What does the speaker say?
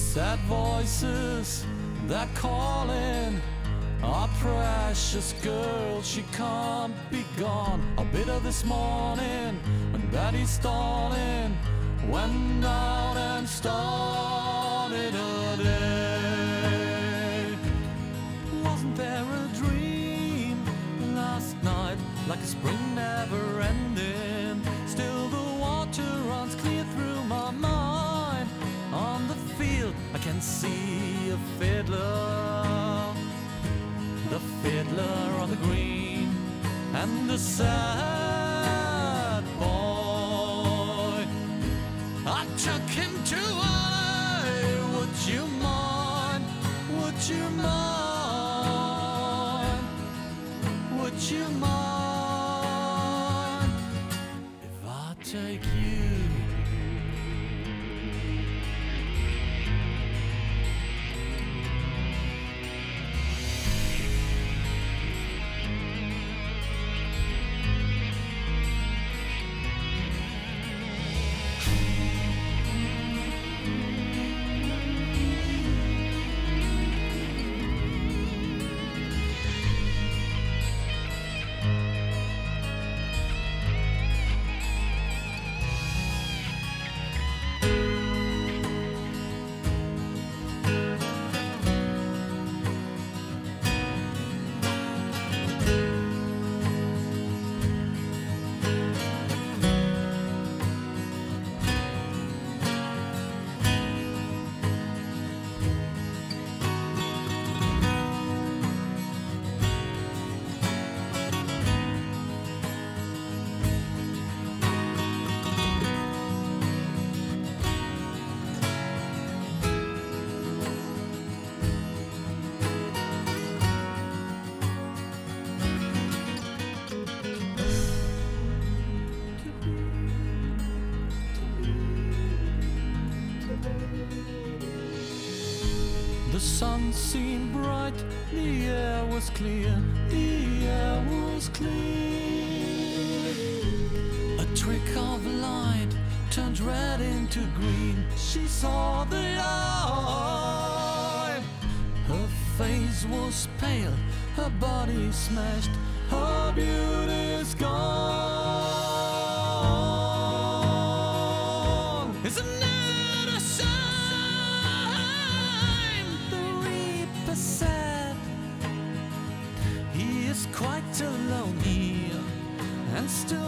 Sad voices, they're calling. Our precious girl, she can't be gone. A bit of this morning, when Betty Stalling went out and started her day. Wasn't there a dream last night, like a spring never ending? Still the water runs clear through my mind. On the field I can see a fiddler, the fiddler on the green, and the sad boy. I took him to water. Would you mind? Would you mind? Would you mind if I take you? The sun seemed bright, the air was clear, the air was clear. A trick of light turned red into green. She saw the light. Her face was pale, her body smashed, her beauty's gone. Isn't that a sign? The reaper said, he is quite alone here, and still